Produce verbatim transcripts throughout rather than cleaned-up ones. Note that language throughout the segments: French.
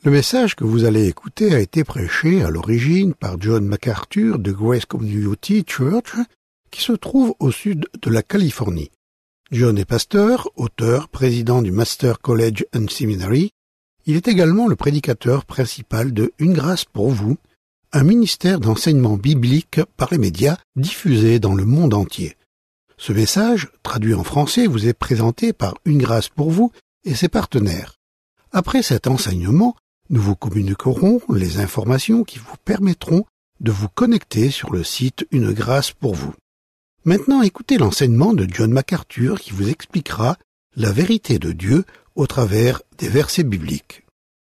Le message que vous allez écouter a été prêché à l'origine par John MacArthur de Grace Community Church, qui se trouve au sud de la Californie. John est pasteur, auteur, président du Master College and Seminary. Il est également le prédicateur principal de Une grâce pour vous, un ministère d'enseignement biblique par les médias diffusé dans le monde entier. Ce message, traduit en français, vous est présenté par Une grâce pour vous et ses partenaires. Après cet enseignement, nous vous communiquerons les informations qui vous permettront de vous connecter sur le site Une grâce pour vous. Maintenant, écoutez l'enseignement de John MacArthur qui vous expliquera la vérité de Dieu au travers des versets bibliques.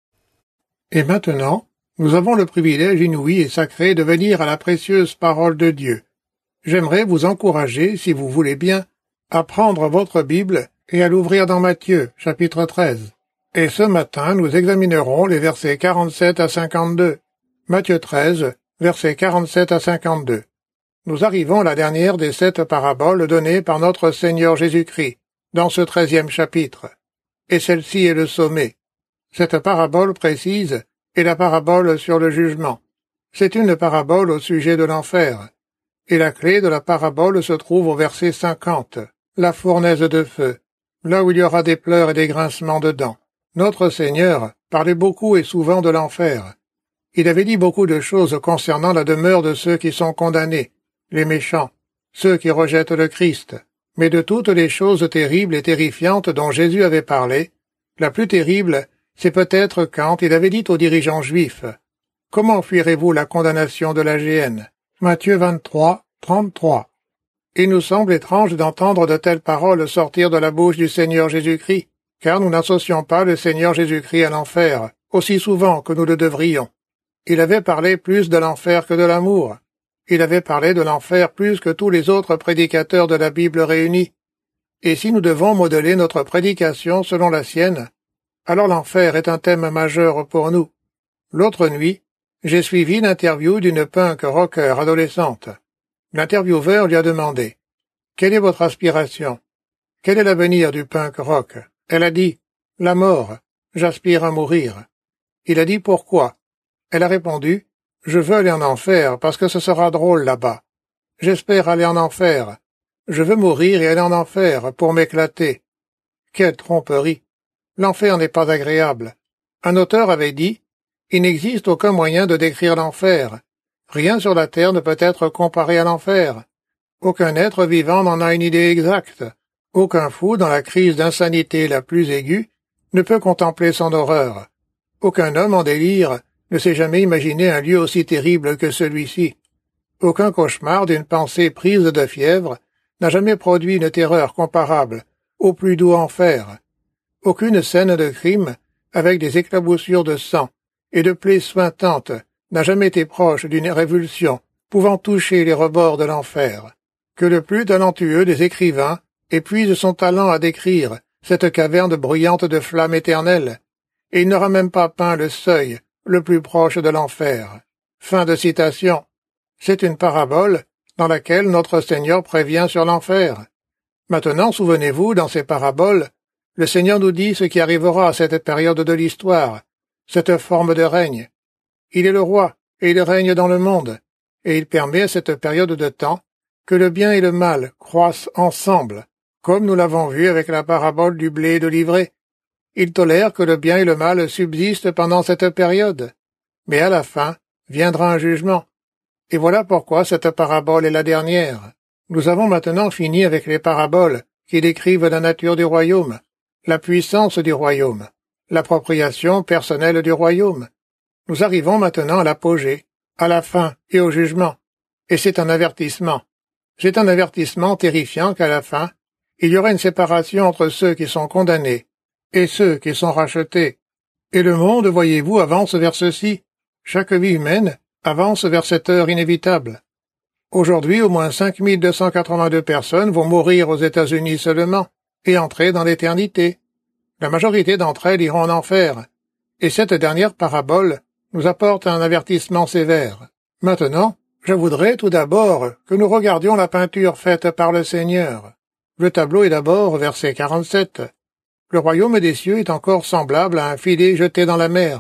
Et maintenant, nous avons le privilège inouï et sacré de venir à la précieuse parole de Dieu. J'aimerais vous encourager, si vous voulez bien, à prendre votre Bible et à l'ouvrir dans Matthieu, chapitre treize. Et ce matin, nous examinerons les versets quarante-sept à cinquante-deux. Matthieu treize, versets quarante-sept à cinquante-deux. Nous arrivons à la dernière des sept paraboles données par notre Seigneur Jésus-Christ, dans ce treizième chapitre. Et celle-ci est le sommet. Cette parabole précise est la parabole sur le jugement. C'est une parabole au sujet de l'enfer. Et la clé de la parabole se trouve au verset cinquante, la fournaise de feu, là où il y aura des pleurs et des grincements de dents. Notre Seigneur parlait beaucoup et souvent de l'enfer. Il avait dit beaucoup de choses concernant la demeure de ceux qui sont condamnés, les méchants, ceux qui rejettent le Christ. Mais de toutes les choses terribles et terrifiantes dont Jésus avait parlé, la plus terrible, c'est peut-être quand il avait dit aux dirigeants juifs « Comment fuirez-vous la condamnation de la géhenne » Matthieu vingt-trois, trente-trois. Il nous semble étrange d'entendre de telles paroles sortir de la bouche du Seigneur Jésus-Christ, car nous n'associons pas le Seigneur Jésus-Christ à l'enfer, aussi souvent que nous le devrions. Il avait parlé plus de l'enfer que de l'amour. Il avait parlé de l'enfer plus que tous les autres prédicateurs de la Bible réunis. Et si nous devons modeler notre prédication selon la sienne, alors l'enfer est un thème majeur pour nous. L'autre nuit, j'ai suivi l'interview d'une punk rocker adolescente. L'intervieweur lui a demandé « Quelle est votre aspiration? Quel est l'avenir du punk rock ?» Elle a dit « La mort. J'aspire à mourir. » Il a dit « Pourquoi ?» Elle a répondu « Je veux aller en enfer parce que ce sera drôle là-bas. J'espère aller en enfer. Je veux mourir et aller en enfer pour m'éclater. » Quelle tromperie! L'enfer n'est pas agréable. Un auteur avait dit « Il n'existe aucun moyen de décrire l'enfer. Rien sur la terre ne peut être comparé à l'enfer. Aucun être vivant n'en a une idée exacte. Aucun fou, dans la crise d'insanité la plus aiguë, ne peut contempler son horreur. Aucun homme en délire ne s'est jamais imaginé un lieu aussi terrible que celui-ci. Aucun cauchemar d'une pensée prise de fièvre n'a jamais produit une terreur comparable au plus doux enfer. Aucune scène de crime, avec des éclaboussures de sang et de plaies suintantes, n'a jamais été proche d'une révulsion pouvant toucher les rebords de l'enfer. Que le plus talentueux des écrivains épuise son talent à décrire cette caverne bruyante de flammes éternelles, et il n'aura même pas peint le seuil le plus proche de l'enfer. Fin de citation. C'est une parabole dans laquelle notre Seigneur prévient sur l'enfer. Maintenant, souvenez-vous, dans ces paraboles, le Seigneur nous dit ce qui arrivera à cette période de l'histoire, cette forme de règne. Il est le roi, et il règne dans le monde, et il permet à cette période de temps que le bien et le mal croissent ensemble, comme nous l'avons vu avec la parabole du blé et de l'ivraie. Il tolère que le bien et le mal subsistent pendant cette période, mais à la fin viendra un jugement. Et voilà pourquoi cette parabole est la dernière. Nous avons maintenant fini avec les paraboles qui décrivent la nature du royaume, la puissance du royaume, l'appropriation personnelle du royaume. Nous arrivons maintenant à l'apogée, à la fin et au jugement. Et c'est un avertissement. C'est un avertissement terrifiant qu'à la fin, il y aura une séparation entre ceux qui sont condamnés et ceux qui sont rachetés. Et le monde, voyez-vous, avance vers ceci. Chaque vie humaine avance vers cette heure inévitable. Aujourd'hui, au moins cinq mille deux cent quatre-vingt-deux personnes vont mourir aux États-Unis seulement et entrer dans l'éternité. La majorité d'entre elles iront en enfer. Et cette dernière parabole nous apporte un avertissement sévère. Maintenant, je voudrais tout d'abord que nous regardions la peinture faite par le Seigneur. Le tableau est d'abord verset quarante-sept. Le royaume des cieux est encore semblable à un filet jeté dans la mer.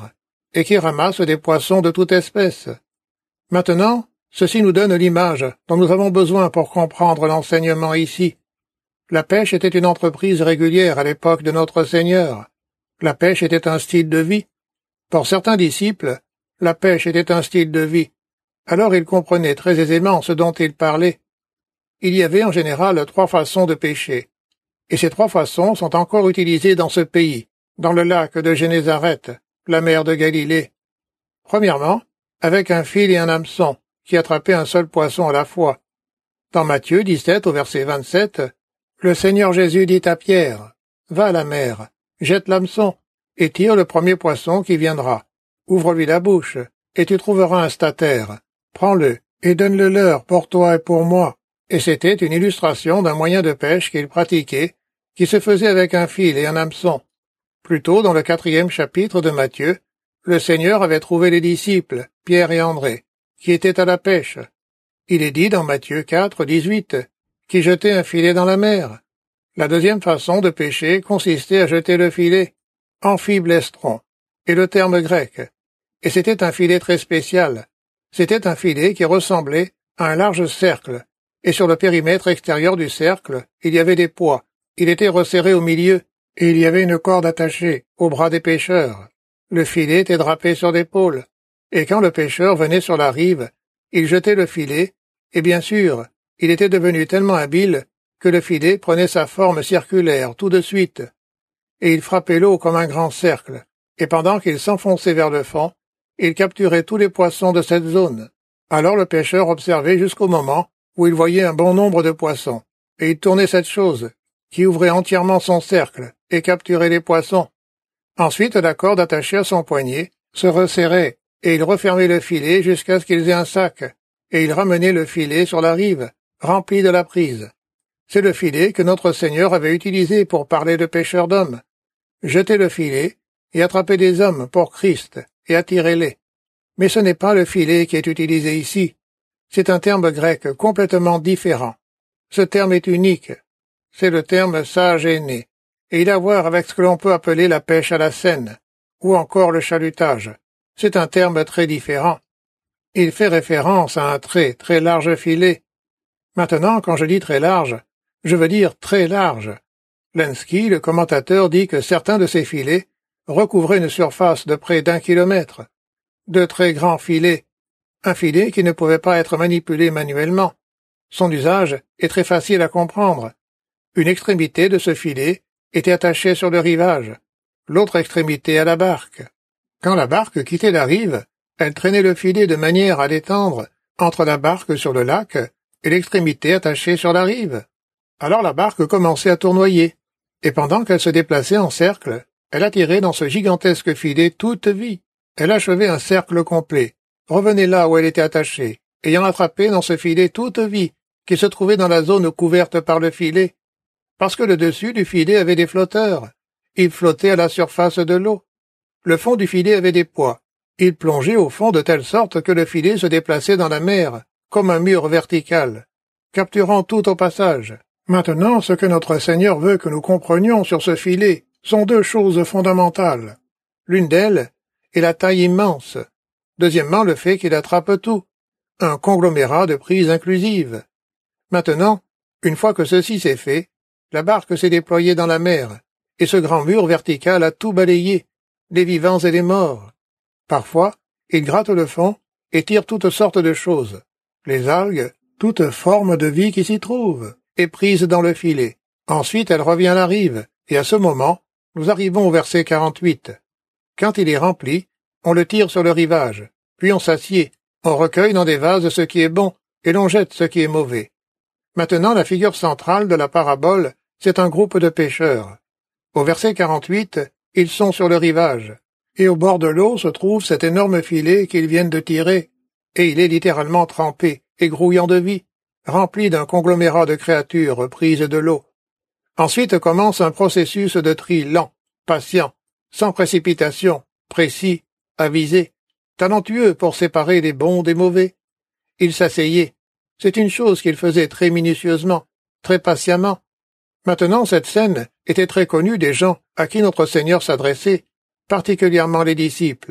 et qui ramasse des poissons de toute espèce. Maintenant, ceci nous donne l'image dont nous avons besoin pour comprendre l'enseignement ici. La pêche était une entreprise régulière à l'époque de notre Seigneur. La pêche était un style de vie. Pour certains disciples, la pêche était un style de vie. Alors ils comprenaient très aisément ce dont il parlait. Il y avait en général trois façons de pêcher. Et ces trois façons sont encore utilisées dans ce pays, dans le lac de Génézareth, la mer de Galilée. Premièrement, avec un fil et un hameçon, qui attrapaient un seul poisson à la fois. Dans Matthieu dix-sept au verset vingt-sept, le Seigneur Jésus dit à Pierre, « Va à la mer, jette l'hameçon, et tire le premier poisson qui viendra. Ouvre-lui la bouche, et tu trouveras un statère. Prends-le, et donne-le leur pour toi et pour moi. » Et c'était une illustration d'un moyen de pêche qu'il pratiquait, qui se faisait avec un fil et un hameçon. Plus tôt, dans le quatrième chapitre de Matthieu, le Seigneur avait trouvé les disciples, Pierre et André, qui étaient à la pêche. Il est dit dans Matthieu quatre, dix-huit, qui jetaient un filet dans la mer. La deuxième façon de pêcher consistait à jeter le filet, amphiblestron, est le terme grec, et c'était un filet très spécial. C'était un filet qui ressemblait à un large cercle, et sur le périmètre extérieur du cercle, il y avait des poids. Il était resserré au milieu, et il y avait une corde attachée au bras des pêcheurs. Le filet était drapé sur l'épaule, et quand le pêcheur venait sur la rive, il jetait le filet, et bien sûr, il était devenu tellement habile que le filet prenait sa forme circulaire tout de suite, et il frappait l'eau comme un grand cercle, et pendant qu'il s'enfonçait vers le fond, il capturait tous les poissons de cette zone. Alors le pêcheur observait jusqu'au moment où il voyait un bon nombre de poissons, et il tournait cette chose, qui ouvrait entièrement son cercle, et capturait les poissons. Ensuite, la corde attachée à son poignet se resserrait, et il refermait le filet jusqu'à ce qu'ils aient un sac, et il ramenait le filet sur la rive, rempli de la prise. C'est le filet que notre Seigneur avait utilisé pour parler de pêcheurs d'hommes. Jetez le filet, et attrapez des hommes pour Christ, et attirez-les. Mais ce n'est pas le filet qui est utilisé ici. C'est un terme grec complètement différent. Ce terme est unique. C'est le terme sagéné, et il a à voir avec ce que l'on peut appeler la pêche à la senne, ou encore le chalutage. C'est un terme très différent. Il fait référence à un très, très large filet. Maintenant, quand je dis très large, je veux dire très large. Lenski, le commentateur, dit que certains de ces filets recouvraient une surface de près d'un kilomètre. De très grands filets. Un filet qui ne pouvait pas être manipulé manuellement. Son usage est très facile à comprendre. Une extrémité de ce filet était attachée sur le rivage, l'autre extrémité à la barque. Quand la barque quittait la rive, elle traînait le filet de manière à l'étendre entre la barque sur le lac et l'extrémité attachée sur la rive. Alors la barque commençait à tournoyer, et pendant qu'elle se déplaçait en cercle, elle attirait dans ce gigantesque filet toute vie. Elle achevait un cercle complet, revenait là où elle était attachée, ayant attrapé dans ce filet toute vie qui se trouvait dans la zone couverte par le filet, parce que le dessus du filet avait des flotteurs. Il flottait à la surface de l'eau. Le fond du filet avait des poids. Il plongeait au fond de telle sorte que le filet se déplaçait dans la mer, comme un mur vertical, capturant tout au passage. Maintenant, ce que notre Seigneur veut que nous comprenions sur ce filet sont deux choses fondamentales. L'une d'elles est la taille immense. Deuxièmement, le fait qu'il attrape tout. Un conglomérat de prises inclusives. Maintenant, une fois que ceci s'est fait, la barque s'est déployée dans la mer, et ce grand mur vertical a tout balayé, les vivants et les morts. Parfois, il gratte le fond et tire toutes sortes de choses. Les algues, toute forme de vie qui s'y trouve, est prise dans le filet. Ensuite, elle revient à la rive, et à ce moment, nous arrivons au verset quarante-huit. Quand il est rempli, on le tire sur le rivage, puis on s'assied, on recueille dans des vases ce qui est bon, et l'on jette ce qui est mauvais. Maintenant, la figure centrale de la parabole, c'est un groupe de pêcheurs. Au verset quarante-huit, ils sont sur le rivage, et au bord de l'eau se trouve cet énorme filet qu'ils viennent de tirer, et il est littéralement trempé et grouillant de vie, rempli d'un conglomérat de créatures prises de l'eau. Ensuite commence un processus de tri lent, patient, sans précipitation, précis, avisé, talentueux pour séparer les bons des mauvais. Il s'asseyait. C'est une chose qu'il faisait très minutieusement, très patiemment. Maintenant, cette scène était très connue des gens à qui notre Seigneur s'adressait, particulièrement les disciples.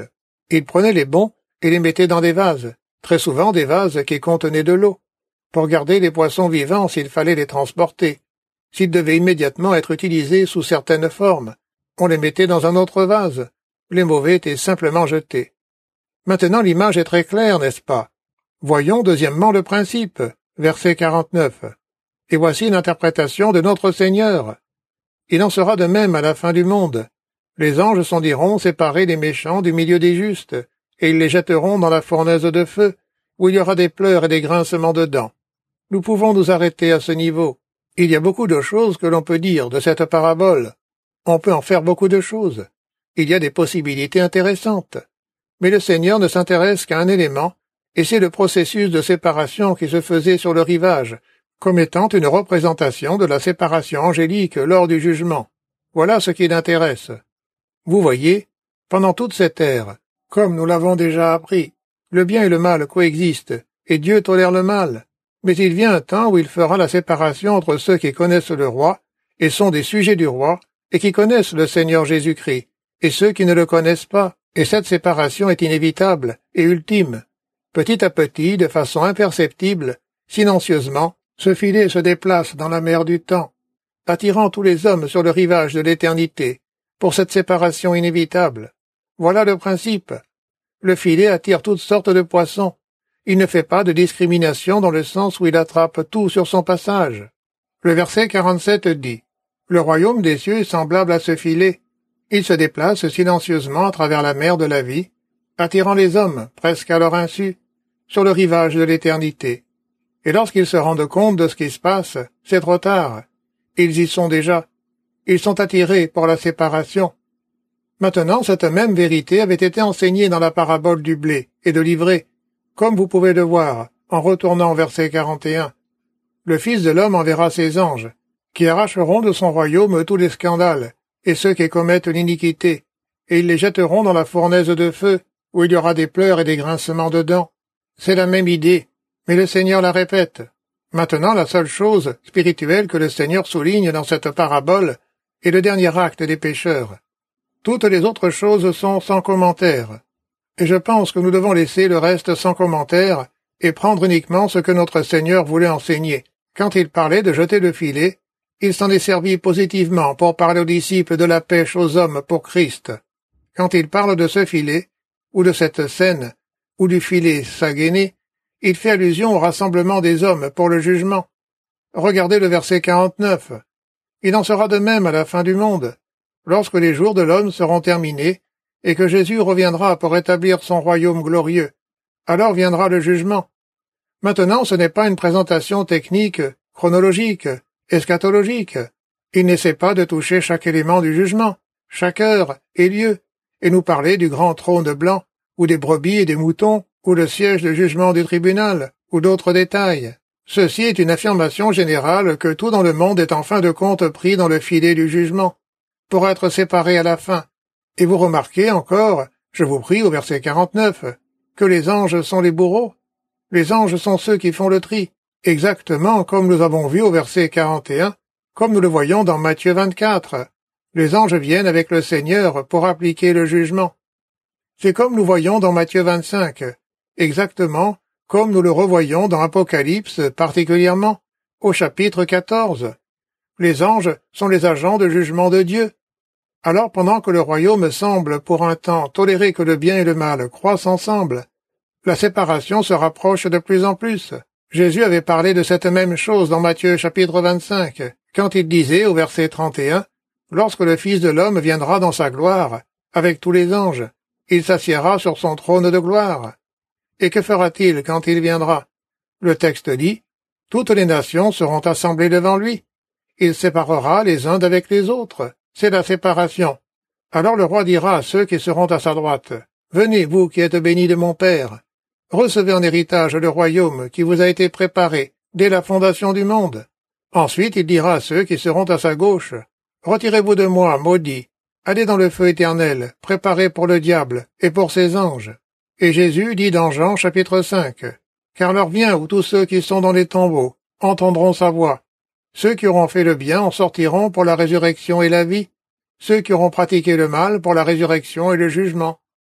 Il prenait les bons et les mettait dans des vases, très souvent des vases qui contenaient de l'eau, pour garder les poissons vivants s'il fallait les transporter. S'ils devaient immédiatement être utilisés sous certaines formes, on les mettait dans un autre vase. Les mauvais étaient simplement jetés. Maintenant l'image est très claire, n'est-ce pas? Voyons deuxièmement le principe, verset quarante-neuf. Et voici l'interprétation de notre Seigneur. Il en sera de même à la fin du monde. Les anges s'en iront séparer les méchants du milieu des justes, et ils les jetteront dans la fournaise de feu, où il y aura des pleurs et des grincements de dents. Nous pouvons nous arrêter à ce niveau. Il y a beaucoup de choses que l'on peut dire de cette parabole. On peut en faire beaucoup de choses. Il y a des possibilités intéressantes. Mais le Seigneur ne s'intéresse qu'à un élément, et c'est le processus de séparation qui se faisait sur le rivage, comme étant une représentation de la séparation angélique lors du jugement. Voilà ce qui l'intéresse. Vous voyez, pendant toute cette ère, comme nous l'avons déjà appris, le bien et le mal coexistent, et Dieu tolère le mal. Mais il vient un temps où il fera la séparation entre ceux qui connaissent le roi, et sont des sujets du roi, et qui connaissent le Seigneur Jésus-Christ, et ceux qui ne le connaissent pas, et cette séparation est inévitable et ultime. Petit à petit, de façon imperceptible, silencieusement, ce filet se déplace dans la mer du temps, attirant tous les hommes sur le rivage de l'éternité, pour cette séparation inévitable. Voilà le principe. Le filet attire toutes sortes de poissons. Il ne fait pas de discrimination dans le sens où il attrape tout sur son passage. Le verset quarante-sept dit « Le royaume des cieux est semblable à ce filet. Il se déplace silencieusement à travers la mer de la vie, attirant les hommes, presque à leur insu, sur le rivage de l'éternité. Et lorsqu'ils se rendent compte de ce qui se passe, c'est trop tard. Ils y sont déjà. Ils sont attirés pour la séparation. Maintenant, cette même vérité avait été enseignée dans la parabole du blé et de l'ivraie, comme vous pouvez le voir, en retournant au verset quarante et un. Le Fils de l'homme enverra ses anges, qui arracheront de son royaume tous les scandales, et ceux qui commettent l'iniquité, et ils les jetteront dans la fournaise de feu, où il y aura des pleurs et des grincements de dents. C'est la même idée, mais le Seigneur la répète. Maintenant, la seule chose spirituelle que le Seigneur souligne dans cette parabole est le dernier acte des pécheurs. Toutes les autres choses sont sans commentaire. Et je pense que nous devons laisser le reste sans commentaire et prendre uniquement ce que notre Seigneur voulait enseigner. Quand il parlait de jeter le filet, il s'en est servi positivement pour parler aux disciples de la pêche aux hommes pour Christ. Quand il parle de ce filet, ou de cette scène, ou du filet sagainé, il fait allusion au rassemblement des hommes pour le jugement. Regardez le verset quarante-neuf. Il en sera de même à la fin du monde, lorsque les jours de l'homme seront terminés, et que Jésus reviendra pour établir son royaume glorieux. Alors viendra le jugement. Maintenant, ce n'est pas une présentation technique, chronologique, eschatologique. Il n'essaie pas de toucher chaque élément du jugement, chaque heure et lieu, et nous parler du grand trône blanc, ou des brebis et des moutons, ou le siège de jugement du tribunal, ou d'autres détails. Ceci est une affirmation générale que tout dans le monde est en fin de compte pris dans le filet du jugement, pour être séparé à la fin. Et vous remarquez encore, je vous prie au verset quarante-neuf, que les anges sont les bourreaux. Les anges sont ceux qui font le tri, exactement comme nous avons vu au verset quarante et un, comme nous le voyons dans Matthieu vingt-quatre. Les anges viennent avec le Seigneur pour appliquer le jugement. C'est comme nous voyons dans Matthieu vingt-cinq, exactement comme nous le revoyons dans Apocalypse, particulièrement au chapitre quatorze. Les anges sont les agents de jugement de Dieu. Alors pendant que le royaume semble pour un temps tolérer que le bien et le mal croissent ensemble, la séparation se rapproche de plus en plus. Jésus avait parlé de cette même chose dans Matthieu chapitre vingt-cinq, quand il disait au verset trente et un, « Lorsque le Fils de l'homme viendra dans sa gloire, avec tous les anges, il s'assiera sur son trône de gloire. » Et que fera-t-il quand il viendra? Le texte dit, « Toutes les nations seront assemblées devant lui. Il séparera les uns d'avec les autres. » C'est la séparation. Alors le roi dira à ceux qui seront à sa droite, « Venez, vous qui êtes bénis de mon Père. Recevez en héritage le royaume qui vous a été préparé dès la fondation du monde. » Ensuite il dira à ceux qui seront à sa gauche, « Retirez-vous de moi, maudits. Allez dans le feu éternel, préparé pour le diable et pour ses anges. » Et Jésus dit dans Jean chapitre cinq, « Car l'heure vient où tous ceux qui sont dans les tombeaux entendront sa voix. Ceux qui auront fait le bien en sortiront pour la résurrection et la vie, ceux qui auront pratiqué le mal pour la résurrection et le jugement.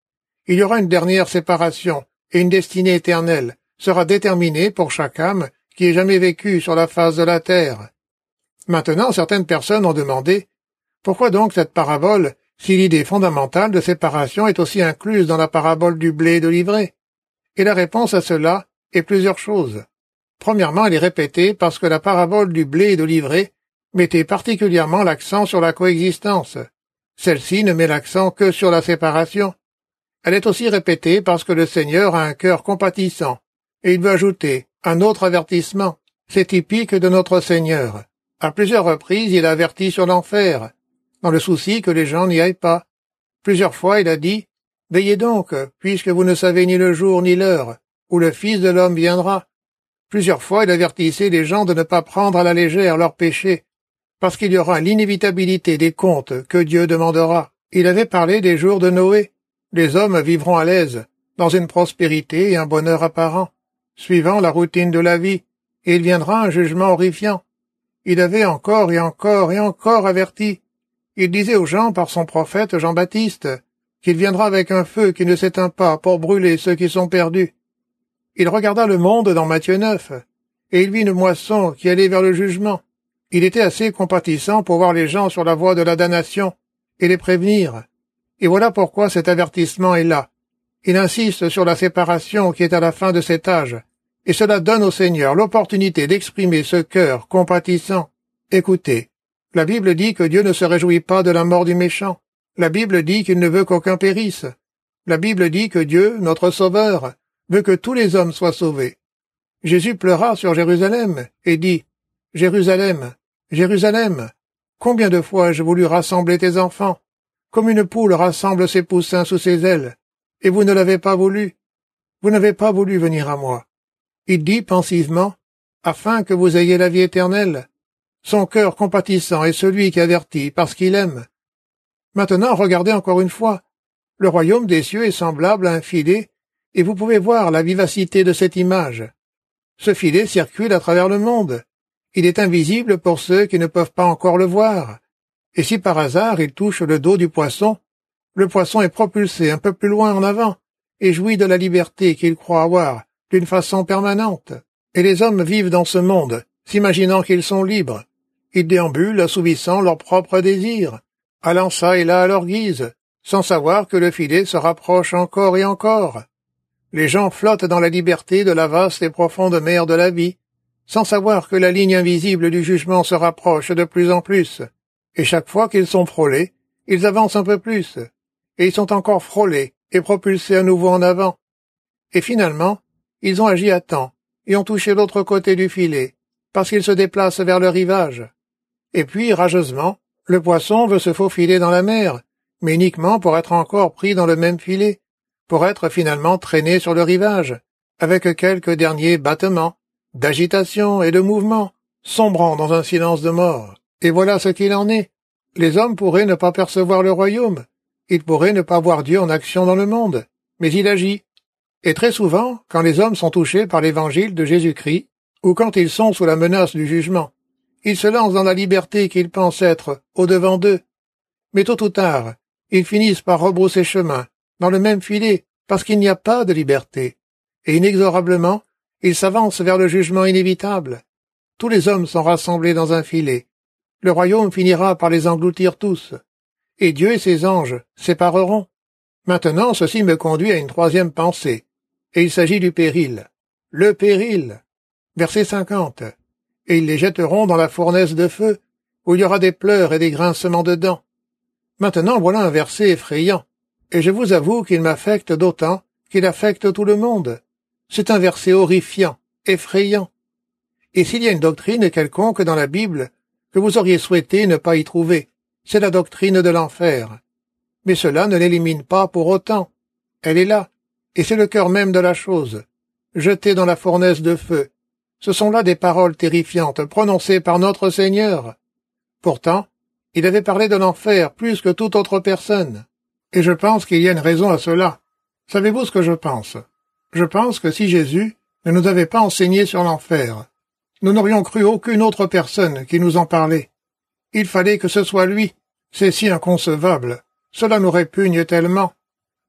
Il y aura une dernière séparation, et une destinée éternelle sera déterminée pour chaque âme qui ait jamais vécu sur la face de la terre. Maintenant, certaines personnes ont demandé « Pourquoi donc cette parabole, si l'idée fondamentale de séparation est aussi incluse dans la parabole du blé et de l'ivraie ?» Et la réponse à cela est plusieurs choses. Premièrement, elle est répétée parce que la parabole du blé et de l'ivraie mettait particulièrement l'accent sur la coexistence. Celle-ci ne met l'accent que sur la séparation. Elle est aussi répétée parce que le Seigneur a un cœur compatissant, et il veut ajouter un autre avertissement. C'est typique de notre Seigneur. À plusieurs reprises, il a averti sur l'enfer, dans le souci que les gens n'y aillent pas. Plusieurs fois, il a dit « Veillez donc, puisque vous ne savez ni le jour ni l'heure, où le Fils de l'homme viendra. » Plusieurs fois, il avertissait les gens de ne pas prendre à la légère leurs péchés, parce qu'il y aura l'inévitabilité des comptes que Dieu demandera. Il avait parlé des jours de Noé. Les hommes vivront à l'aise, dans une prospérité et un bonheur apparent, suivant la routine de la vie, et il viendra un jugement horrifiant. Il avait encore et encore et encore averti. Il disait aux gens par son prophète Jean-Baptiste qu'il viendra avec un feu qui ne s'éteint pas pour brûler ceux qui sont perdus. Il regarda le monde dans Matthieu neuf, et il vit une moisson qui allait vers le jugement. Il était assez compatissant pour voir les gens sur la voie de la damnation et les prévenir. Et voilà pourquoi cet avertissement est là. Il insiste sur la séparation qui est à la fin de cet âge, et cela donne au Seigneur l'opportunité d'exprimer ce cœur compatissant. Écoutez, la Bible dit que Dieu ne se réjouit pas de la mort du méchant. La Bible dit qu'il ne veut qu'aucun périsse. La Bible dit que Dieu, notre Sauveur, veut que tous les hommes soient sauvés. Jésus pleura sur Jérusalem et dit « Jérusalem, Jérusalem, combien de fois j'ai voulu rassembler tes enfants, comme une poule rassemble ses poussins sous ses ailes, et vous ne l'avez pas voulu. Vous n'avez pas voulu venir à moi. » Il dit pensivement « Afin que vous ayez la vie éternelle. » Son cœur compatissant est celui qui avertit parce qu'il aime. Maintenant, regardez encore une fois. Le royaume des cieux est semblable à un filet, et vous pouvez voir la vivacité de cette image. Ce filet circule à travers le monde. Il est invisible pour ceux qui ne peuvent pas encore le voir. Et si par hasard il touche le dos du poisson, le poisson est propulsé un peu plus loin en avant et jouit de la liberté qu'il croit avoir d'une façon permanente. Et les hommes vivent dans ce monde, s'imaginant qu'ils sont libres. Ils déambulent assouvissant leurs propres désirs, allant çà et là à leur guise, sans savoir que le filet se rapproche encore et encore. Les gens flottent dans la liberté de la vaste et profonde mer de la vie, sans savoir que la ligne invisible du jugement se rapproche de plus en plus, et chaque fois qu'ils sont frôlés, ils avancent un peu plus, et ils sont encore frôlés et propulsés à nouveau en avant. Et finalement, ils ont agi à temps, et ont touché l'autre côté du filet, parce qu'ils se déplacent vers le rivage. Et puis, rageusement, le poisson veut se faufiler dans la mer, mais uniquement pour être encore pris dans le même filet, pour être finalement traîné sur le rivage, avec quelques derniers battements, d'agitation et de mouvement, sombrant dans un silence de mort. Et voilà ce qu'il en est. Les hommes pourraient ne pas percevoir le royaume, ils pourraient ne pas voir Dieu en action dans le monde, mais il agit. Et très souvent, quand les hommes sont touchés par l'évangile de Jésus-Christ, ou quand ils sont sous la menace du jugement, ils se lancent dans la liberté qu'ils pensent être au-devant d'eux. Mais tôt ou tard, ils finissent par rebrousser chemin, dans le même filet, parce qu'il n'y a pas de liberté. Et inexorablement, ils s'avancent vers le jugement inévitable. Tous les hommes sont rassemblés dans un filet. Le royaume finira par les engloutir tous. Et Dieu et ses anges sépareront. Maintenant, ceci me conduit à une troisième pensée. Et il s'agit du péril. Le péril. Verset cinquante. Et ils les jetteront dans la fournaise de feu, où il y aura des pleurs et des grincements de dents. Maintenant, voilà un verset effrayant. Et je vous avoue qu'il m'affecte d'autant qu'il affecte tout le monde. C'est un verset horrifiant, effrayant. Et s'il y a une doctrine quelconque dans la Bible que vous auriez souhaité ne pas y trouver, c'est la doctrine de l'enfer. Mais cela ne l'élimine pas pour autant. Elle est là, et c'est le cœur même de la chose. Jeté dans la fournaise de feu. Ce sont là des paroles terrifiantes prononcées par notre Seigneur. Pourtant, il avait parlé de l'enfer plus que toute autre personne. Et je pense qu'il y a une raison à cela. Savez-vous ce que je pense? Je pense que si Jésus ne nous avait pas enseigné sur l'enfer, nous n'aurions cru aucune autre personne qui nous en parlait. Il fallait que ce soit lui. C'est si inconcevable. Cela nous répugne tellement.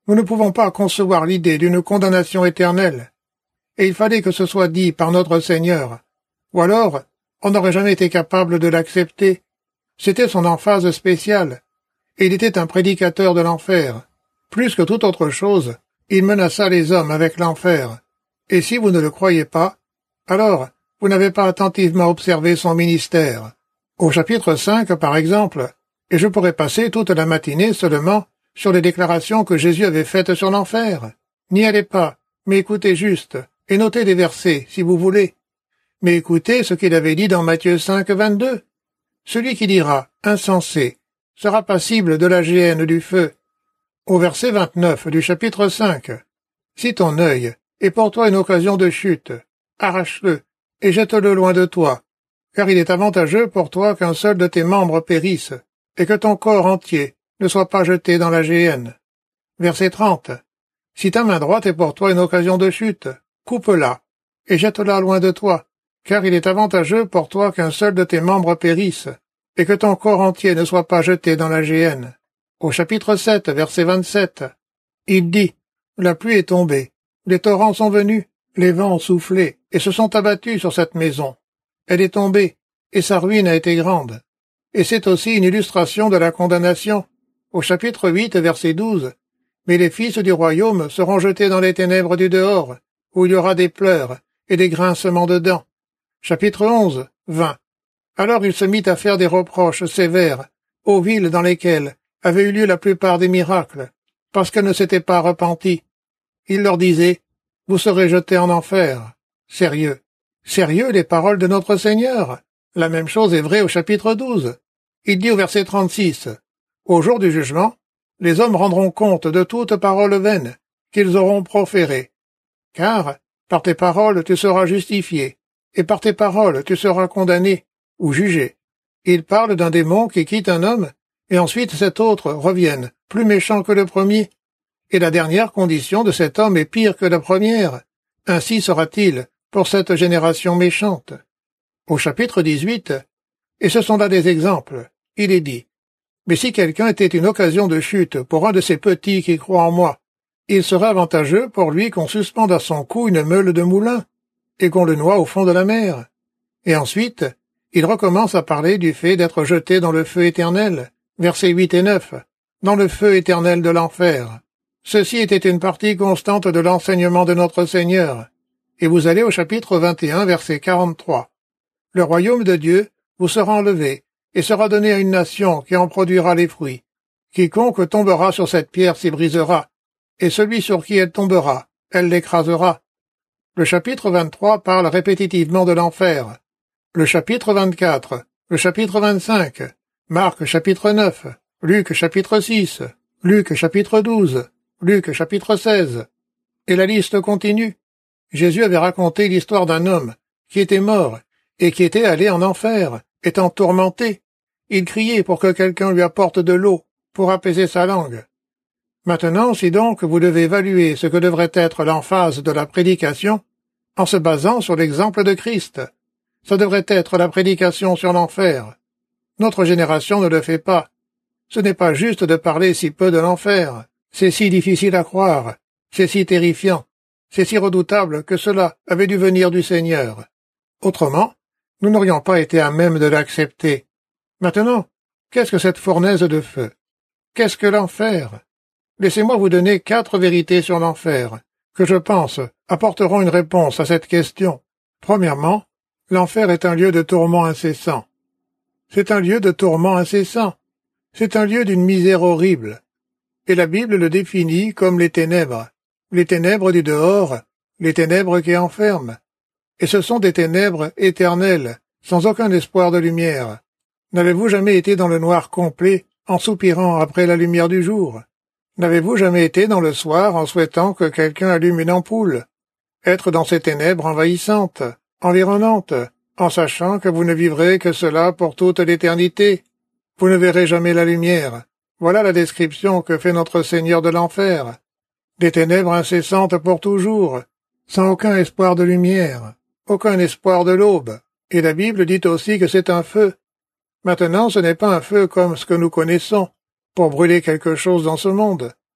Nous ne pouvons pas concevoir l'idée d'une condamnation éternelle. Et il fallait que ce soit dit par notre Seigneur. Ou alors, on n'aurait jamais été capable de l'accepter. C'était son emphase spéciale. Et il était un prédicateur de l'enfer. Plus que toute autre chose, il menaça les hommes avec l'enfer. Et si vous ne le croyez pas, alors vous n'avez pas attentivement observé son ministère. Au chapitre cinq, par exemple, et je pourrais passer toute la matinée seulement sur les déclarations que Jésus avait faites sur l'enfer. N'y allez pas, mais écoutez juste, et notez des versets, si vous voulez. Mais écoutez ce qu'il avait dit dans Matthieu cinq, vingt-deux. Celui qui dira « insensé » sera passible de la géhenne du feu. Au verset vingt-neuf du chapitre cinq. Si ton œil est pour toi une occasion de chute, arrache-le et jette-le loin de toi, car il est avantageux pour toi qu'un seul de tes membres périsse, et que ton corps entier ne soit pas jeté dans la géhenne. Verset trente. Si ta main droite est pour toi une occasion de chute, coupe-la et jette-la loin de toi, car il est avantageux pour toi qu'un seul de tes membres périsse, et que ton corps entier ne soit pas jeté dans la géhenne. Au chapitre sept, verset vingt-sept, il dit, la pluie est tombée, les torrents sont venus, les vents ont soufflé, et se sont abattus sur cette maison. Elle est tombée, et sa ruine a été grande. Et c'est aussi une illustration de la condamnation. Au chapitre huit, verset douze, mais les fils du royaume seront jetés dans les ténèbres du dehors, où il y aura des pleurs et des grincements de dents. Chapitre onze, vingt. Alors il se mit à faire des reproches sévères aux villes dans lesquelles avaient eu lieu la plupart des miracles, parce qu'elles ne s'étaient pas repenties. Il leur disait, « Vous serez jetés en enfer. » Sérieux. Sérieux les paroles de notre Seigneur. La même chose est vraie au chapitre douze. Il dit au verset trente-six, « Au jour du jugement, les hommes rendront compte de toute parole vaine qu'ils auront proférée. Car, par tes paroles tu seras justifié, et par tes paroles tu seras condamné ou jugé. » Il parle d'un démon qui quitte un homme, et ensuite cet autre revienne, plus méchant que le premier. Et la dernière condition de cet homme est pire que la première. Ainsi sera-t-il pour cette génération méchante. Au chapitre dix-huit, et ce sont là des exemples, il est dit, « Mais si quelqu'un était une occasion de chute pour un de ces petits qui croient en moi, il serait avantageux pour lui qu'on suspende à son cou une meule de moulin, et qu'on le noie au fond de la mer. » Et ensuite, il recommence à parler du fait d'être jeté dans le feu éternel, versets huit et neuf, dans le feu éternel de l'enfer. Ceci était une partie constante de l'enseignement de notre Seigneur. Et vous allez au chapitre vingt et un, verset quarante-trois. Le royaume de Dieu vous sera enlevé, et sera donné à une nation qui en produira les fruits. Quiconque tombera sur cette pierre s'y brisera, et celui sur qui elle tombera, elle l'écrasera. Le chapitre vingt-trois parle répétitivement de l'enfer. Le chapitre vingt-quatre, le chapitre vingt-cinq, Marc chapitre neuf, Luc chapitre six, Luc chapitre douze, Luc chapitre seize. Et la liste continue. Jésus avait raconté l'histoire d'un homme qui était mort et qui était allé en enfer, étant tourmenté. Il criait pour que quelqu'un lui apporte de l'eau pour apaiser sa langue. Maintenant, si donc vous devez évaluer ce que devrait être l'emphase de la prédication, en se basant sur l'exemple de Christ, ça devrait être la prédication sur l'enfer. Notre génération ne le fait pas. Ce n'est pas juste de parler si peu de l'enfer. C'est si difficile à croire. C'est si terrifiant. C'est si redoutable que cela avait dû venir du Seigneur. Autrement, nous n'aurions pas été à même de l'accepter. Maintenant, qu'est-ce que cette fournaise de feu? Qu'est-ce que l'enfer? Laissez-moi vous donner quatre vérités sur l'enfer, que je pense apporteront une réponse à cette question. Premièrement, l'enfer est un lieu de tourment incessant. C'est un lieu de tourment incessant. C'est un lieu d'une misère horrible. Et la Bible le définit comme les ténèbres. Les ténèbres du dehors, les ténèbres qui enferment. Et ce sont des ténèbres éternelles, sans aucun espoir de lumière. N'avez-vous jamais été dans le noir complet, en soupirant après la lumière du jour? N'avez-vous jamais été dans le soir en souhaitant que quelqu'un allume une ampoule? Être dans ces ténèbres envahissantes, environnantes, en sachant que vous ne vivrez que cela pour toute l'éternité. Vous ne verrez jamais la lumière. Voilà la description que fait notre Seigneur de l'enfer. Des ténèbres incessantes pour toujours, sans aucun espoir de lumière, aucun espoir de l'aube. Et la Bible dit aussi que c'est un feu. Maintenant, ce n'est pas un feu comme ce que nous connaissons, pour brûler quelque chose dans ce monde.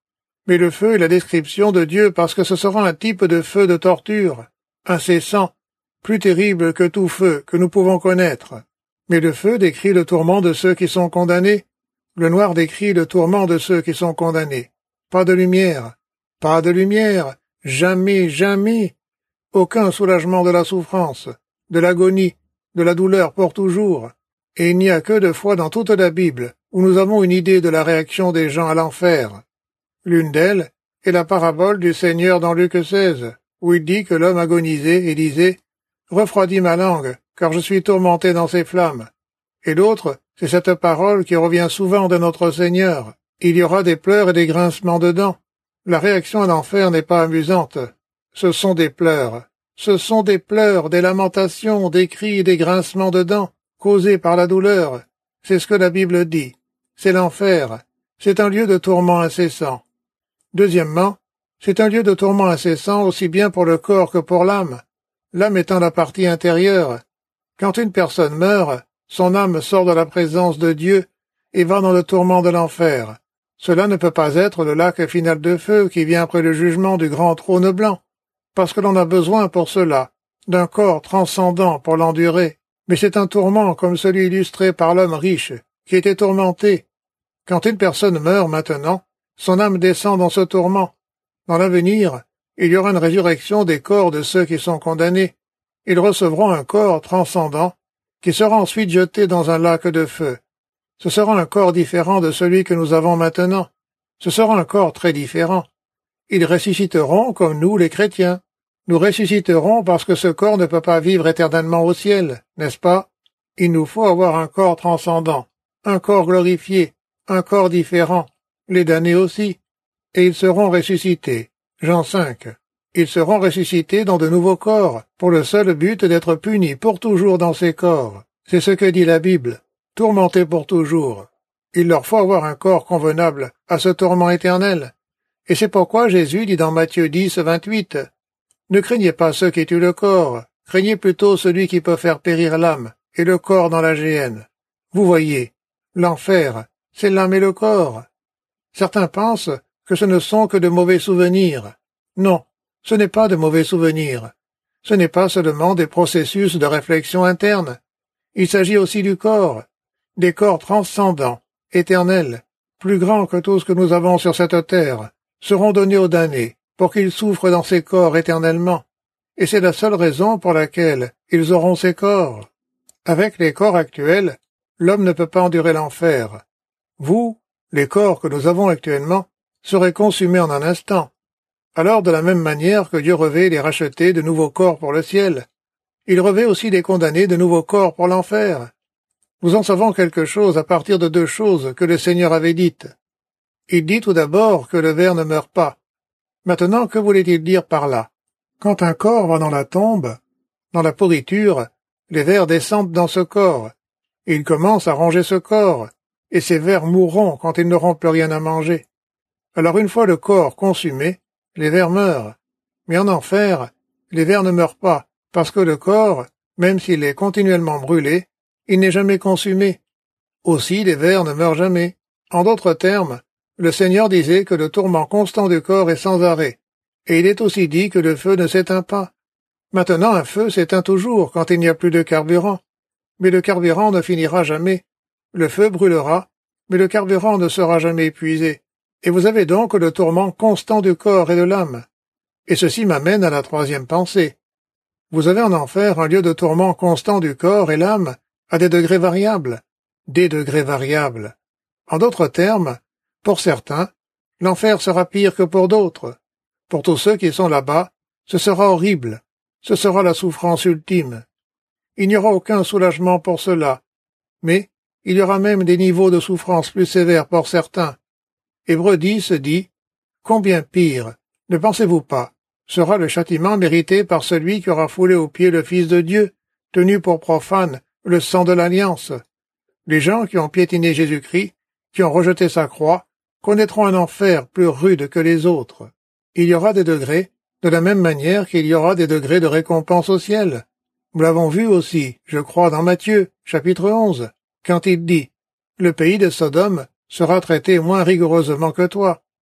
Mais le feu est la description de Dieu parce que ce sera un type de feu de torture, incessant, plus terrible que tout feu que nous pouvons connaître. Mais le feu décrit le tourment de ceux qui sont condamnés. Le noir décrit le tourment de ceux qui sont condamnés. Pas de lumière, pas de lumière, jamais, jamais. Aucun soulagement de la souffrance, de l'agonie, de la douleur pour toujours. Et il n'y a que deux fois dans toute la Bible où nous avons une idée de la réaction des gens à l'enfer. L'une d'elles est la parabole du Seigneur dans Luc seize, où il dit que l'homme agonisait et disait « Refroidis ma langue, car je suis tourmenté dans ces flammes ». Et l'autre, c'est cette parole qui revient souvent de notre Seigneur. Il y aura des pleurs et des grincements de dents. La réaction à l'enfer n'est pas amusante. Ce sont des pleurs. Ce sont des pleurs, des lamentations, des cris et des grincements de dents, causés par la douleur. C'est ce que la Bible dit. C'est l'enfer. C'est un lieu de tourment incessant. Deuxièmement, c'est un lieu de tourment incessant aussi bien pour le corps que pour l'âme. L'âme étant la partie intérieure. Quand une personne meurt, son âme sort de la présence de Dieu et va dans le tourment de l'enfer. Cela ne peut pas être le lac final de feu qui vient après le jugement du grand trône blanc, parce que l'on a besoin pour cela d'un corps transcendant pour l'endurer. Mais c'est un tourment comme celui illustré par l'homme riche, qui était tourmenté. Quand une personne meurt maintenant, son âme descend dans ce tourment. Dans l'avenir, il y aura une résurrection des corps de ceux qui sont condamnés. Ils recevront un corps transcendant, qui sera ensuite jeté dans un lac de feu. Ce sera un corps différent de celui que nous avons maintenant. Ce sera un corps très différent. Ils ressusciteront comme nous, les chrétiens. Nous ressusciterons parce que ce corps ne peut pas vivre éternellement au ciel, n'est-ce pas? Il nous faut avoir un corps transcendant, un corps glorifié, un corps différent, les damnés aussi. Et ils seront ressuscités. Jean cinq. Ils seront ressuscités dans de nouveaux corps, pour le seul but d'être punis pour toujours dans ces corps. C'est ce que dit la Bible. Tourmentés pour toujours. Il leur faut avoir un corps convenable à ce tourment éternel. Et c'est pourquoi Jésus dit dans Matthieu dix, vingt-huit, « Ne craignez pas ceux qui tuent le corps, craignez plutôt celui qui peut faire périr l'âme et le corps dans la géhenne. » Vous voyez, l'enfer, c'est l'âme et le corps. Certains pensent que ce ne sont que de mauvais souvenirs. Non, ce n'est pas de mauvais souvenirs. Ce n'est pas seulement des processus de réflexion interne. Il s'agit aussi du corps, des corps transcendants, éternels, plus grands que tout ce que nous avons sur cette terre, seront donnés aux damnés, pour qu'ils souffrent dans ces corps éternellement. Et c'est la seule raison pour laquelle ils auront ces corps. Avec les corps actuels, l'homme ne peut pas endurer l'enfer. Vous, les corps que nous avons actuellement, seraient consumés en un instant. Alors, de la même manière que Dieu revêt les rachetés de nouveaux corps pour le ciel, il revêt aussi les condamnés de nouveaux corps pour l'enfer. Nous en savons quelque chose à partir de deux choses que le Seigneur avait dites. Il dit tout d'abord que le ver ne meurt pas. Maintenant, que voulait-il dire par là? Quand un corps va dans la tombe, dans la pourriture, les vers descendent dans ce corps. Ils commencent à ronger ce corps, et ces vers mourront quand ils n'auront plus rien à manger. Alors une fois le corps consumé, les vers meurent. Mais en enfer, les vers ne meurent pas, parce que le corps, même s'il est continuellement brûlé, il n'est jamais consumé. Aussi les vers ne meurent jamais. En d'autres termes, le Seigneur disait que le tourment constant du corps est sans arrêt, et il est aussi dit que le feu ne s'éteint pas. Maintenant un feu s'éteint toujours quand il n'y a plus de carburant, mais le carburant ne finira jamais. Le feu brûlera, mais le carburant ne sera jamais épuisé. Et vous avez donc le tourment constant du corps et de l'âme. Et ceci m'amène à la troisième pensée. Vous avez en enfer un lieu de tourment constant du corps et l'âme à des degrés variables. Des degrés variables. En d'autres termes, pour certains, l'enfer sera pire que pour d'autres. Pour tous ceux qui sont là-bas, ce sera horrible. Ce sera la souffrance ultime. Il n'y aura aucun soulagement pour cela. Mais il y aura même des niveaux de souffrance plus sévères pour certains. Hébreux dix dit « Combien pire, ne pensez-vous pas, sera le châtiment mérité par celui qui aura foulé aux pieds le Fils de Dieu, tenu pour profane le sang de l'Alliance. Les gens qui ont piétiné Jésus-Christ, qui ont rejeté sa croix, connaîtront un enfer plus rude que les autres. Il y aura des degrés, de la même manière qu'il y aura des degrés de récompense au ciel. Nous l'avons vu aussi, je crois, dans Matthieu, chapitre onze, quand il dit « Le pays de Sodome sera traité moins rigoureusement que toi.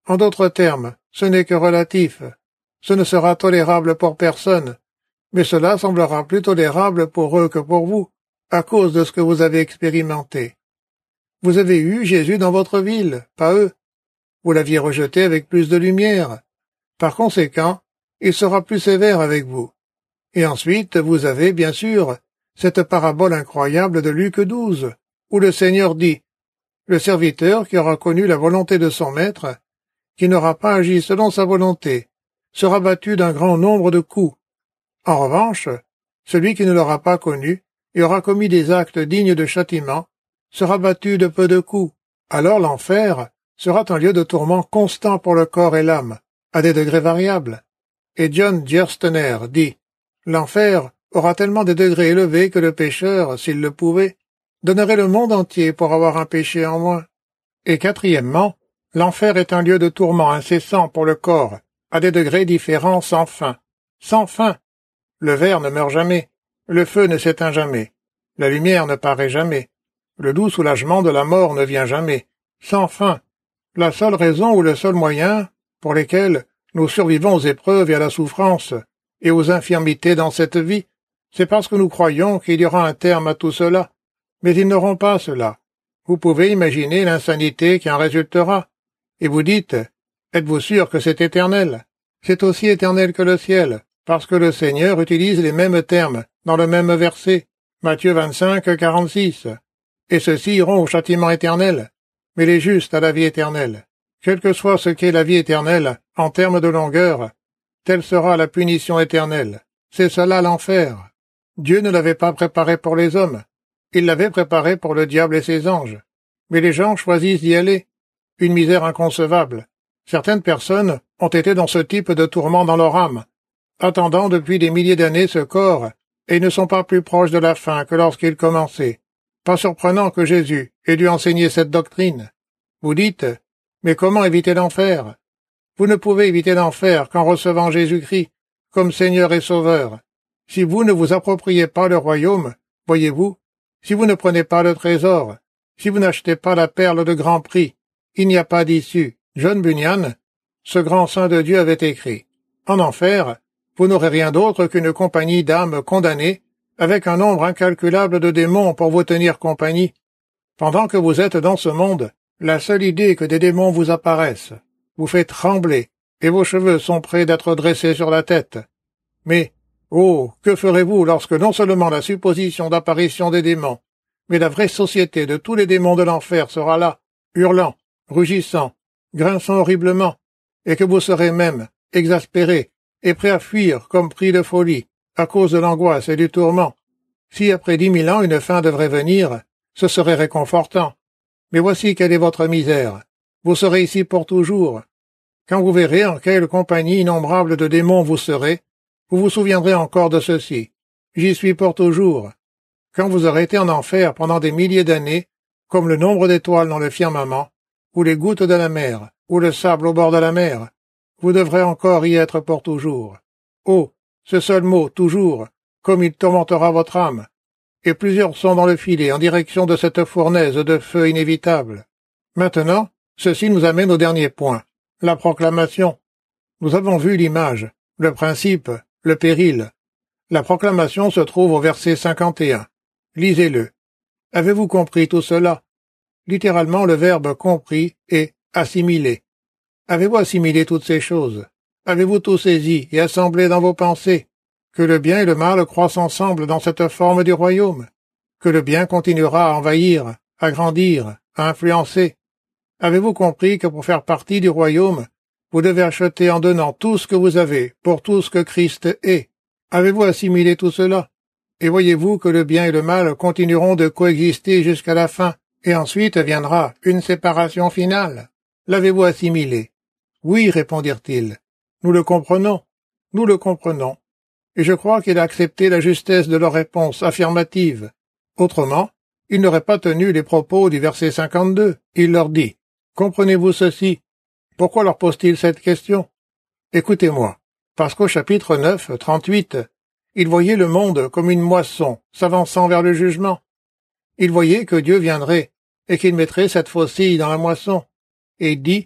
En d'autres termes, ce n'est que relatif. Ce ne sera tolérable pour personne, mais cela semblera plus tolérable pour eux que pour vous, à cause de ce que vous avez expérimenté. Vous avez eu Jésus dans votre ville, pas eux. Vous l'aviez rejeté avec plus de lumière. Par conséquent, il sera plus sévère avec vous. Et ensuite, vous avez, bien sûr, cette parabole incroyable de Luc douze, où le Seigneur dit « Le serviteur qui aura connu la volonté de son maître, qui n'aura pas agi selon sa volonté, sera battu d'un grand nombre de coups. En revanche, celui qui ne l'aura pas connu et aura commis des actes dignes de châtiment, sera battu de peu de coups. Alors l'enfer sera un lieu de tourment constant pour le corps et l'âme, à des degrés variables. » Et John Gerstner dit « L'enfer aura tellement de degrés élevés que le pécheur, s'il le pouvait, donnerait le monde entier pour avoir un péché en moins. » Et quatrièmement, l'enfer est un lieu de tourment incessant pour le corps, à des degrés différents sans fin. Sans fin. Le ver ne meurt jamais, le feu ne s'éteint jamais, la lumière ne paraît jamais, le doux soulagement de la mort ne vient jamais. Sans fin. La seule raison ou le seul moyen pour lesquels nous survivons aux épreuves et à la souffrance et aux infirmités dans cette vie, c'est parce que nous croyons qu'il y aura un terme à tout cela. Mais ils n'auront pas cela. Vous pouvez imaginer l'insanité qui en résultera. Et vous dites, êtes-vous sûr que c'est éternel? C'est aussi éternel que le ciel, parce que le Seigneur utilise les mêmes termes dans le même verset, Matthieu vingt-cinq, quarante-six. Et ceux-ci iront au châtiment éternel, mais les justes à la vie éternelle. Quel que soit ce qu'est la vie éternelle, en termes de longueur, telle sera la punition éternelle. C'est cela l'enfer. Dieu ne l'avait pas préparé pour les hommes. Il l'avait préparé pour le diable et ses anges. Mais les gens choisissent d'y aller. Une misère inconcevable. Certaines personnes ont été dans ce type de tourment dans leur âme, attendant depuis des milliers d'années ce corps, et ils ne sont pas plus proches de la fin que lorsqu'il commençait. Pas surprenant que Jésus ait dû enseigner cette doctrine. Vous dites, mais comment éviter l'enfer? Vous ne pouvez éviter l'enfer qu'en recevant Jésus-Christ comme Seigneur et Sauveur. Si vous ne vous appropriez pas le royaume, voyez-vous, si vous ne prenez pas le trésor, si vous n'achetez pas la perle de grand prix, il n'y a pas d'issue. John Bunyan, ce grand saint de Dieu, avait écrit, en enfer, vous n'aurez rien d'autre qu'une compagnie d'âmes condamnées, avec un nombre incalculable de démons pour vous tenir compagnie. Pendant que vous êtes dans ce monde, la seule idée que des démons vous apparaissent vous fait trembler, et vos cheveux sont prêts d'être dressés sur la tête. Mais, oh, que ferez-vous lorsque non seulement la supposition d'apparition des démons, mais la vraie société de tous les démons de l'enfer sera là, hurlant, rugissant, grinçant horriblement, et que vous serez même exaspéré et prêt à fuir comme pris de folie, à cause de l'angoisse et du tourment. Si après dix mille ans une fin devrait venir, ce serait réconfortant. Mais voici quelle est votre misère. Vous serez ici pour toujours. Quand vous verrez en quelle compagnie innombrable de démons vous serez, vous vous souviendrez encore de ceci. J'y suis pour toujours. Quand vous aurez été en enfer pendant des milliers d'années, comme le nombre d'étoiles dans le firmament, ou les gouttes de la mer, ou le sable au bord de la mer, vous devrez encore y être pour toujours. Oh, ce seul mot, toujours, comme il tourmentera votre âme. Et plusieurs sont dans le filet en direction de cette fournaise de feu inévitable. Maintenant, ceci nous amène au dernier point, la proclamation. Nous avons vu l'image, le principe, le péril. La proclamation se trouve au verset cinquante et un. Lisez-le. Avez-vous compris tout cela? Littéralement, le verbe compris est assimilé. Avez-vous assimilé toutes ces choses? Avez-vous tout saisi et assemblé dans vos pensées? Que le bien et le mal croissent ensemble dans cette forme du royaume? Que le bien continuera à envahir, à grandir, à influencer? Avez-vous compris que pour faire partie du royaume, vous devez acheter en donnant tout ce que vous avez pour tout ce que Christ est? Avez-vous assimilé tout cela? Et voyez-vous que le bien et le mal continueront de coexister jusqu'à la fin, et ensuite viendra une séparation finale? L'avez-vous assimilé? Oui, répondirent-ils. Nous le comprenons. Nous le comprenons. Et je crois qu'il a accepté la justesse de leur réponse affirmative. Autrement, il n'aurait pas tenu les propos du verset cinquante-deux. Il leur dit, « Comprenez-vous ceci? » Pourquoi leur pose-t-il cette question? Écoutez-moi, parce qu'au chapitre neuf, trente-huit, il voyait le monde comme une moisson s'avançant vers le jugement. Il voyait que Dieu viendrait et qu'il mettrait cette faucille dans la moisson. Et il dit,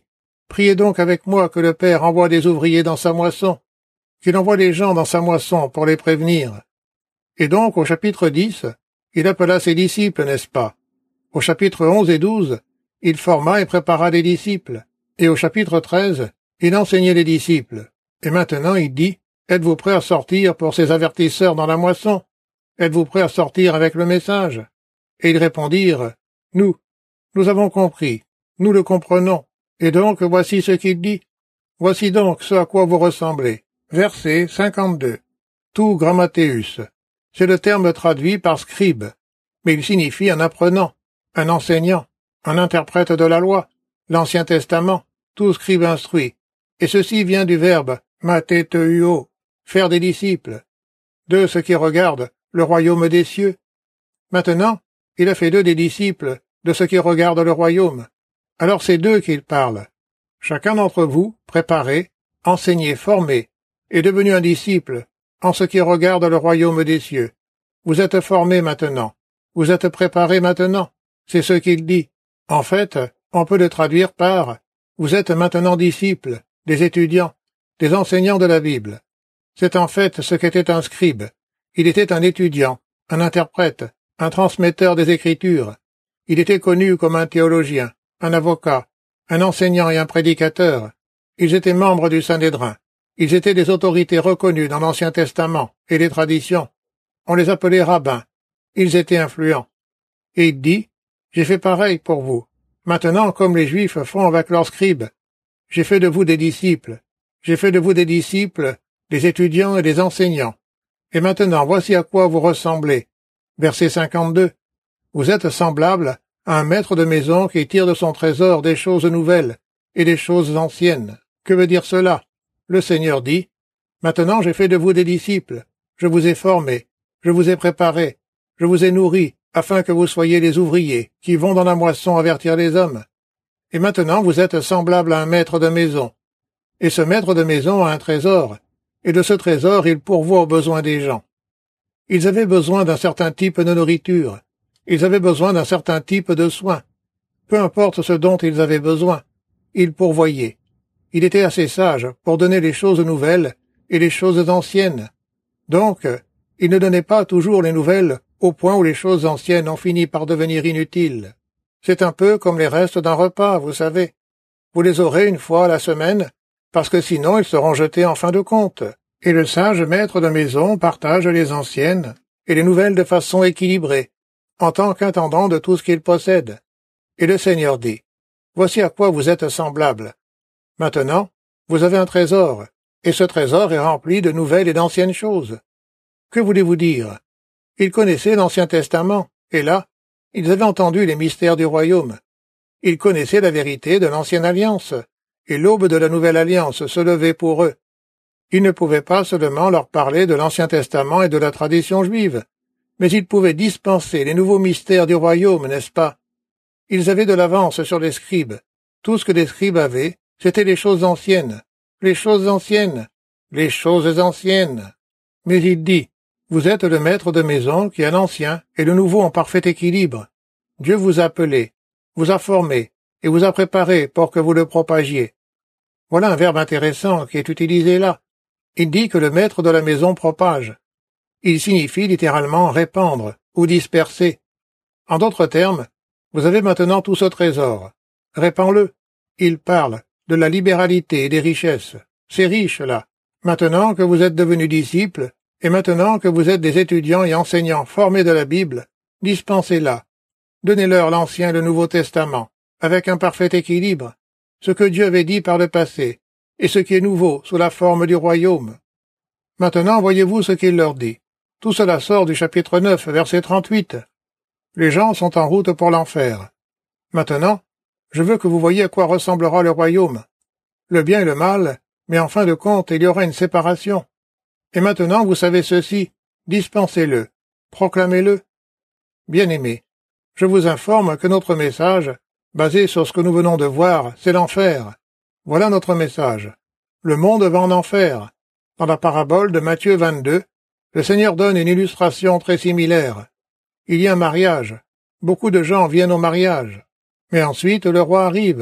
Priez donc avec moi que le Père envoie des ouvriers dans sa moisson, qu'il envoie des gens dans sa moisson pour les prévenir. Et donc, au chapitre dix, il appela ses disciples, n'est-ce pas? Au chapitre onze et douze, il forma et prépara des disciples. Et au chapitre treize, il enseignait les disciples. Et maintenant, il dit, êtes-vous prêts à sortir pour ces avertisseurs dans la moisson? Êtes-vous prêts à sortir avec le message? Et ils répondirent, nous, nous avons compris, nous le comprenons. Et donc, voici ce qu'il dit. Voici donc ce à quoi vous ressemblez. Verset cinquante-deux. Tout grammateus. C'est le terme traduit par scribe, mais il signifie un apprenant, un enseignant, un interprète de la loi, l'Ancien Testament, tout scribe instruit. Et ceci vient du verbe mateteuo, faire des disciples, de ceux qui regardent le royaume des cieux. Maintenant, il a fait d'eux des disciples de ceux qui regardent le royaume. Alors c'est d'eux qu'il parle. Chacun d'entre vous, préparé, enseigné, formé, est devenu un disciple en ce qui regarde le royaume des cieux. Vous êtes formés maintenant. Vous êtes préparés maintenant. C'est ce qu'il dit. En fait, on peut le traduire par « Vous êtes maintenant disciples, des étudiants, des enseignants de la Bible ». C'est en fait ce qu'était un scribe. Il était un étudiant, un interprète, un transmetteur des Écritures. Il était connu comme un théologien, un avocat, un enseignant et un prédicateur. Ils étaient membres du Sanhédrin. Ils étaient des autorités reconnues dans l'Ancien Testament et les traditions. On les appelait rabbins. Ils étaient influents. Et il dit, « J'ai fait pareil pour vous. Maintenant, comme les Juifs font avec leurs scribes, j'ai fait de vous des disciples. J'ai fait de vous des disciples, des étudiants et des enseignants. Et maintenant, voici à quoi vous ressemblez. » Verset cinquante-deux. Vous êtes semblables à un maître de maison qui tire de son trésor des choses nouvelles et des choses anciennes. Que veut dire cela? Le Seigneur dit, « Maintenant j'ai fait de vous des disciples, je vous ai formés, je vous ai préparés, je vous ai nourris, afin que vous soyez les ouvriers qui vont dans la moisson avertir les hommes. Et maintenant vous êtes semblables à un maître de maison. Et ce maître de maison a un trésor, et de ce trésor il pourvoit aux besoins des gens. Ils avaient besoin d'un certain type de nourriture, ils avaient besoin d'un certain type de soins. Peu importe ce dont ils avaient besoin, il pourvoyait. Il était assez sage pour donner les choses nouvelles et les choses anciennes. Donc, il ne donnait pas toujours les nouvelles au point où les choses anciennes ont fini par devenir inutiles. C'est un peu comme les restes d'un repas, vous savez. Vous les aurez une fois à la semaine, parce que sinon ils seront jetés en fin de compte. Et le sage maître de maison partage les anciennes et les nouvelles de façon équilibrée, en tant qu'intendant de tout ce qu'il possède. Et le Seigneur dit, « Voici à quoi vous êtes semblables. Maintenant, vous avez un trésor, et ce trésor est rempli de nouvelles et d'anciennes choses. Que voulez-vous dire? Ils connaissaient l'Ancien Testament, et là, ils avaient entendu les mystères du royaume. Ils connaissaient la vérité de l'Ancienne Alliance, et l'aube de la Nouvelle Alliance se levait pour eux. Ils ne pouvaient pas seulement leur parler de l'Ancien Testament et de la tradition juive, mais ils pouvaient dispenser les nouveaux mystères du royaume, n'est-ce pas? Ils avaient de l'avance sur les scribes. Tout ce que les scribes avaient, c'étaient les choses anciennes, les choses anciennes, les choses anciennes. Mais il dit, vous êtes le maître de maison qui a l'ancien et le nouveau en parfait équilibre. Dieu vous a appelé, vous a formé et vous a préparé pour que vous le propagiez. Voilà un verbe intéressant qui est utilisé là. Il dit que le maître de la maison propage. Il signifie littéralement répandre ou disperser. En d'autres termes, vous avez maintenant tout ce trésor. Répands-le. Il parle de la libéralité et des richesses. C'est riche, là. Maintenant que vous êtes devenus disciples, et maintenant que vous êtes des étudiants et enseignants formés de la Bible, dispensez-la. Donnez-leur l'Ancien et le Nouveau Testament, avec un parfait équilibre, ce que Dieu avait dit par le passé, et ce qui est nouveau sous la forme du royaume. Maintenant, voyez-vous ce qu'il leur dit. Tout cela sort du chapitre neuf, verset trente-huit. Les gens sont en route pour l'enfer. Maintenant, je veux que vous voyiez à quoi ressemblera le royaume. Le bien et le mal, mais en fin de compte, il y aura une séparation. Et maintenant, vous savez ceci, dispensez-le, proclamez-le. Bien-aimés, je vous informe que notre message, basé sur ce que nous venons de voir, c'est l'enfer. Voilà notre message. Le monde va en enfer. Dans la parabole de Matthieu vingt-deux, le Seigneur donne une illustration très similaire. Il y a un mariage. Beaucoup de gens viennent au mariage. Mais ensuite, le roi arrive.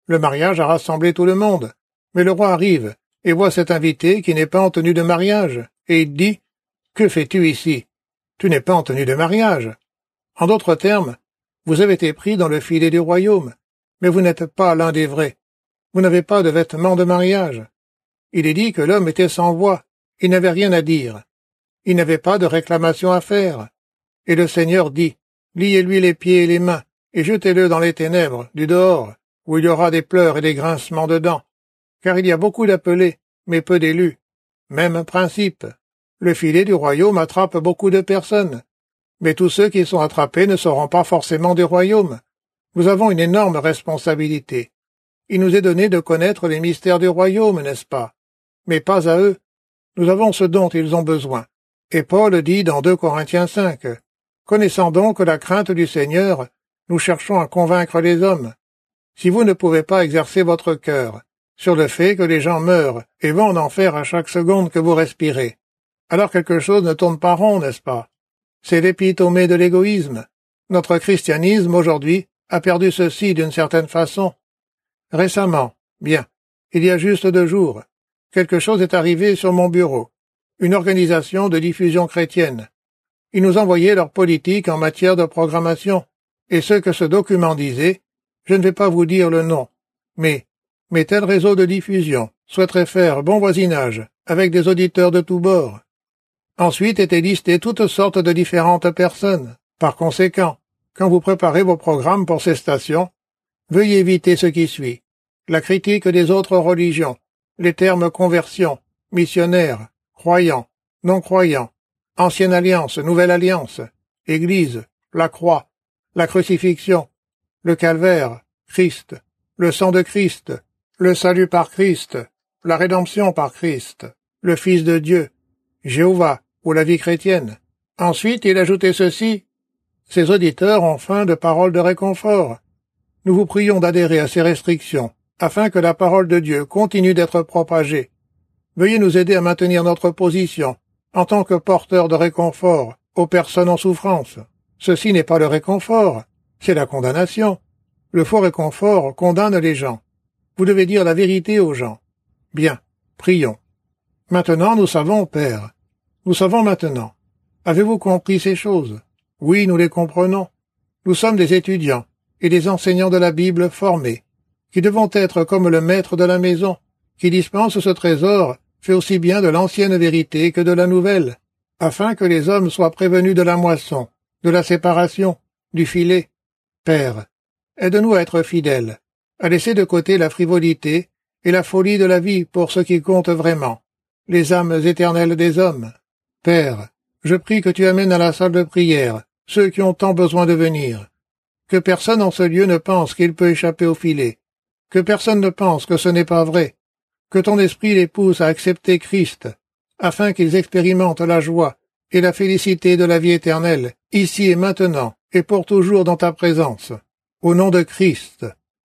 Le mariage a rassemblé tout le monde. Mais le roi arrive et voit cet invité qui n'est pas en tenue de mariage, et il dit « Que fais-tu ici? Tu n'es pas en tenue de mariage. » En d'autres termes, vous avez été pris dans le filet du royaume, mais vous n'êtes pas l'un des vrais. Vous n'avez pas de vêtements de mariage. Il est dit que l'homme était sans voix, il n'avait rien à dire. Il n'avait pas de réclamation à faire. Et le Seigneur dit « Liez-lui les pieds et les mains, et jetez-le dans les ténèbres du dehors, où il y aura des pleurs et des grincements de dents. Car il y a beaucoup d'appelés, mais peu d'élus. Même principe. Le filet du royaume attrape beaucoup de personnes. Mais tous ceux qui sont attrapés ne seront pas forcément du royaume. Nous avons une énorme responsabilité. Il nous est donné de connaître les mystères du royaume, n'est-ce pas? Mais pas à eux. Nous avons ce dont ils ont besoin. Et Paul dit dans deux Corinthiens cinq, « Connaissant donc la crainte du Seigneur, nous cherchons à convaincre les hommes. Si vous ne pouvez pas exercer votre cœur sur le fait que les gens meurent et vont en enfer à chaque seconde que vous respirez, alors quelque chose ne tourne pas rond, n'est-ce pas? C'est l'épitomée de l'égoïsme. Notre christianisme, aujourd'hui, a perdu ceci d'une certaine façon. Récemment, bien, il y a juste deux jours, quelque chose est arrivé sur mon bureau. Une organisation de diffusion chrétienne. Ils nous envoyaient leur politique en matière de programmation, et ce que ce document disait, je ne vais pas vous dire le nom, mais, mais tel réseau de diffusion souhaiterait faire bon voisinage avec des auditeurs de tous bords. Ensuite étaient listées toutes sortes de différentes personnes. Par conséquent, quand vous préparez vos programmes pour ces stations, veuillez éviter ce qui suit. La critique des autres religions, les termes conversion, missionnaire, croyant, non-croyant, ancienne alliance, nouvelle alliance, église, la croix, la crucifixion, le calvaire, Christ, le sang de Christ, le salut par Christ, la rédemption par Christ, le Fils de Dieu, Jéhovah ou la vie chrétienne. Ensuite, il ajoutait ceci, « Ces auditeurs ont faim de paroles de réconfort. Nous vous prions d'adhérer à ces restrictions, afin que la parole de Dieu continue d'être propagée. Veuillez nous aider à maintenir notre position, en tant que porteurs de réconfort aux personnes en souffrance. Ceci n'est pas le réconfort, c'est la condamnation. Le faux réconfort condamne les gens. Vous devez dire la vérité aux gens. Bien, prions. Maintenant, nous savons, Père. Nous savons maintenant. Avez-vous compris ces choses? Oui, nous les comprenons. Nous sommes des étudiants et des enseignants de la Bible formés, qui devons être comme le maître de la maison, qui dispense ce trésor, fait aussi bien de l'ancienne vérité que de la nouvelle, afin que les hommes soient prévenus de la moisson, de la séparation, du filet. Père, aide-nous à être fidèles, à laisser de côté la frivolité et la folie de la vie pour ce qui compte vraiment, les âmes éternelles des hommes. Père, je prie que tu amènes à la salle de prière ceux qui ont tant besoin de venir. Que personne en ce lieu ne pense qu'il peut échapper au filet. Que personne ne pense que ce n'est pas vrai. Que ton esprit les pousse à accepter Christ, afin qu'ils expérimentent la joie et la félicité de la vie éternelle, ici et maintenant, et pour toujours dans ta présence. Au nom de Christ.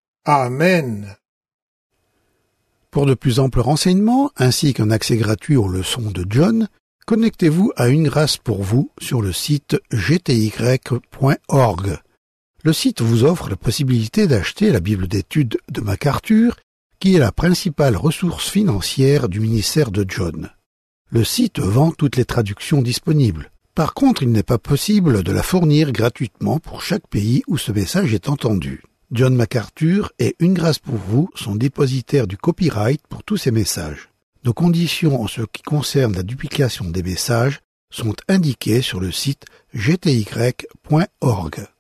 Amen. Pour de plus amples renseignements, ainsi qu'un accès gratuit aux leçons de John, connectez-vous à Une Grâce pour vous sur le site g t y point org. Le site vous offre la possibilité d'acheter la Bible d'études de MacArthur, qui est la principale ressource financière du ministère de John. Le site vend toutes les traductions disponibles. Par contre, il n'est pas possible de la fournir gratuitement pour chaque pays où ce message est entendu. John MacArthur et Une Grâce pour vous sont dépositaires du copyright pour tous ces messages. Nos conditions en ce qui concerne la duplication des messages sont indiquées sur le site g t y point org.